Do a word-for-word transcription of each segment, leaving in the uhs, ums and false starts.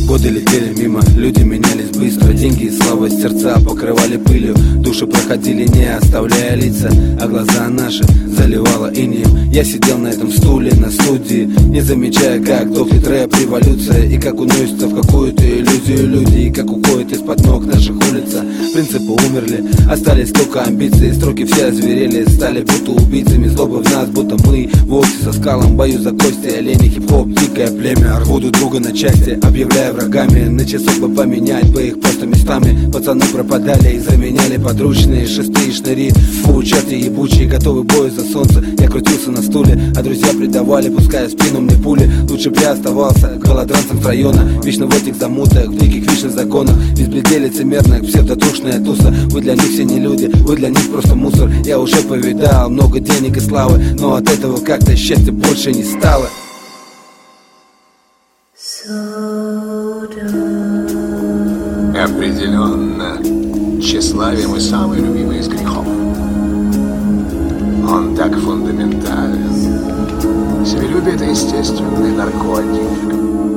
Годы летели мимо, люди менялись быстро. Деньги и слава, сердца покрывали пылью. Души проходили, не оставляя лица, а глаза наши заливало инеем. Я сидел на этом стуле на студии, не замечая, как дохнет рэп, революция, и как уносится в какую-то иллюзию люди, и как уходит из-под ног наших улица. Принципы умерли, остались только амбиции. Строки все озверели, стали будто убийцами. Злоба в нас, будто мы волки со скалом. Бою за кости, олени, хип-хоп, дикое племя. Рву друг друга на части, объявляя врагами. На часах бы поменять бы их просто местами. Пацаны пропадали и заменяли подручные шесты и шныри. Фу, черти ебучие, готовы к бою за солнце. Я крутился на стуле, а друзья предавали, пуская в спину мне пули. Лучше б я оставался голодранцем с района, вечно в этих замутах, в диких вечных законах. Ведь бледели лицемерная псевдотрушная туса. Вы для них все не люди, вы для них просто мусор. Я уже повидал много денег и славы, но от этого как-то счастья больше не стало. Определенно, тщеславие мой самый любимый из грехов. Он так фундаментален. Себелюбие — это естественный наркотик.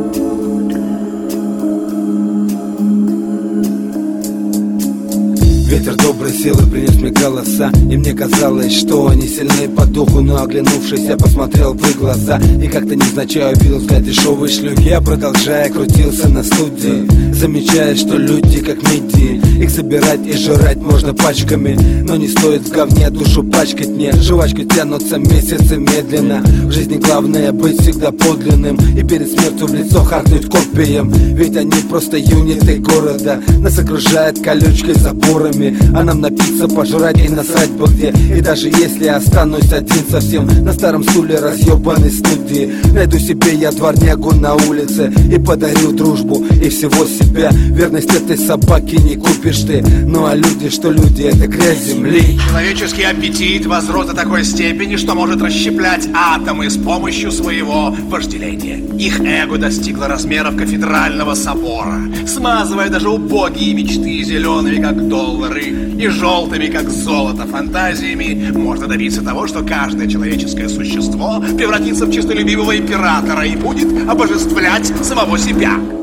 Ветер доброй силы принес мне голоса, и мне казалось, что они сильны по духу. Но оглянувшись, я посмотрел в их глаза, и как-то невзначай увидел взгляд дешевой шлюхи. Я, продолжая, крутился на студии, замечая, что люди как мидии. Их собирать и жрать можно пачками, но не стоит в говне душу пачкать мне. Жвачка тянутся месяцы медленно. В жизни главное быть всегда подлинным, и перед смертью в лицо харкнуть копиям. Ведь они просто юниты города, нас окружают колючкой заборами. А нам напиться, пожрать и насрать бы где. И даже если я останусь один совсем на старом стуле разъебанной студии, найду себе я дворнягу на улице и подарю дружбу и всего себя. Верность этой собаки не купишь ты. Ну а люди, что люди, это грязь земли. Человеческий аппетит возрос до такой степени, что может расщеплять атомы с помощью своего вожделения. Их эго достигло размеров кафедрального собора, смазывая даже убогие мечты зелеными, как доллары, и желтыми, как золото, фантазиями. Можно добиться того, что каждое человеческое существо превратится в чистолюбивого императора и будет обожествлять самого себя.